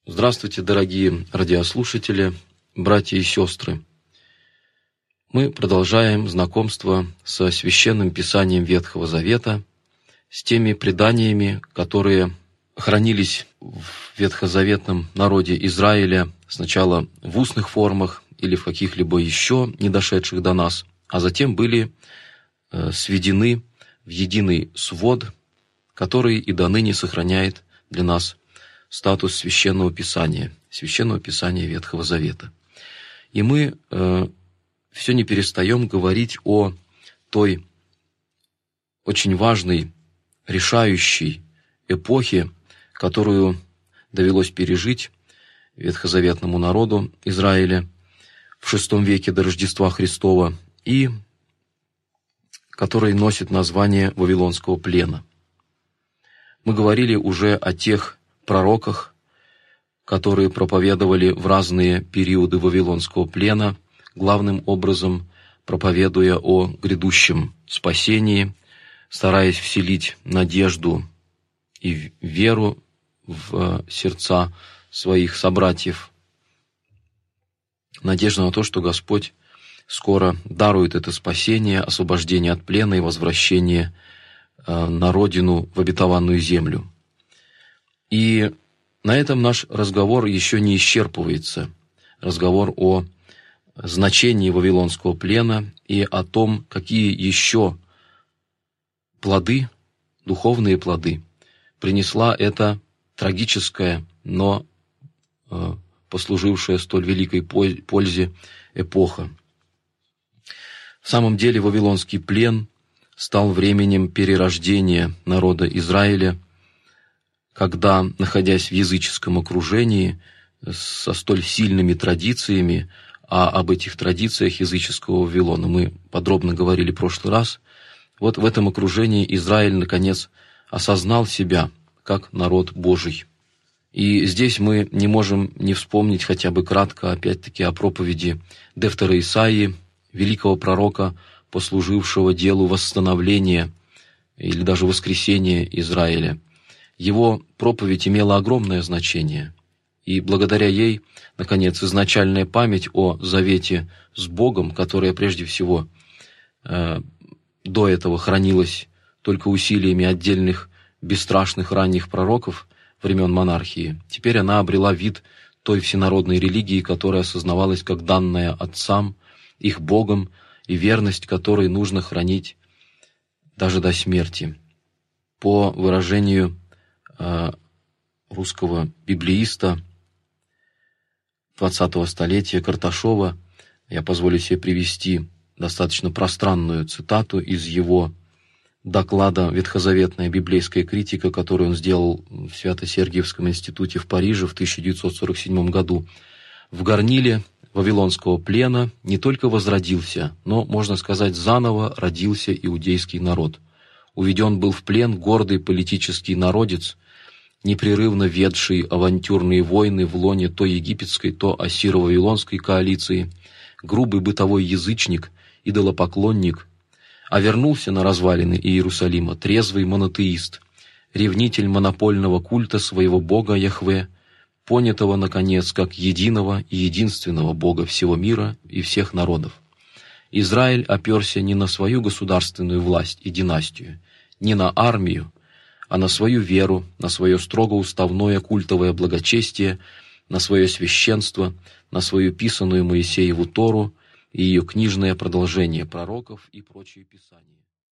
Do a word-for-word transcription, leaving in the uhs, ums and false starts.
Здравствуйте, дорогие радиослушатели, братья и сестры. Мы продолжаем знакомство со Священным Писанием Ветхого Завета, с теми преданиями, которые хранились в ветхозаветном народе Израиля сначала в устных формах или в каких-либо еще не дошедших до нас, а затем были сведены в единый свод, который и до ныне сохраняет для нас статус Священного Писания, Священного Писания Ветхого Завета. И мы э, все не перестаем говорить о той очень важной, решающей эпохе, которую довелось пережить ветхозаветному народу Израиля в шестом веке до Рождества Христова и который носит название Вавилонского плена. Мы говорили уже о тех пророках, которые проповедовали в разные периоды Вавилонского плена, главным образом проповедуя о грядущем спасении, стараясь вселить надежду и веру в сердца своих собратьев, надежда на то, что Господь скоро дарует это спасение, освобождение от плена и возвращение на родину, в обетованную землю. И на этом наш разговор еще не исчерпывается. Разговор о значении Вавилонского плена и о том, какие еще плоды, духовные плоды, принесла эта трагическая, но э, послужившая столь великой пользе эпоха. В самом деле Вавилонский плен стал временем перерождения народа Израиля, когда, находясь в языческом окружении, со столь сильными традициями, а об этих традициях языческого Вавилона мы подробно говорили в прошлый раз, вот в этом окружении Израиль, наконец, осознал себя как народ Божий. И здесь мы не можем не вспомнить хотя бы кратко, опять-таки, о проповеди Дефтера Исаии, великого пророка, послужившего делу восстановления или даже воскресения Израиля. Его проповедь имела огромное значение, и благодаря ей, наконец, изначальная память о завете с Богом, которая прежде всего э, до этого хранилась только усилиями отдельных бесстрашных ранних пророков времен монархии, теперь она обрела вид той всенародной религии, которая осознавалась как данная отцам, их Богом, и верность которой нужно хранить даже до смерти. По выражению русского библеиста двадцатого столетия Карташова, я позволю себе привести достаточно пространную цитату из его доклада «Ветхозаветная библейская критика», который он сделал в Свято-Сергиевском институте в Париже в тысяча девятьсот сорок седьмом году. В горниле Вавилонского плена не только возродился, но, можно сказать, заново родился иудейский народ. Уведен был в плен гордый политический народец, непрерывно ведший авантюрные войны в лоне то египетской, то ассиро-вавилонской коалиции, грубый бытовой язычник, идолопоклонник, а вернулся на развалины Иерусалима трезвый монотеист, ревнитель монопольного культа своего бога Яхве, понятого, наконец, как единого и единственного Бога всего мира и всех народов. Израиль оперся не на свою государственную власть и династию, не на армию, а на свою веру, на свое строго уставное культовое благочестие, на свое священство, на свою писанную Моисееву Тору и ее книжное продолжение пророков и прочие писания.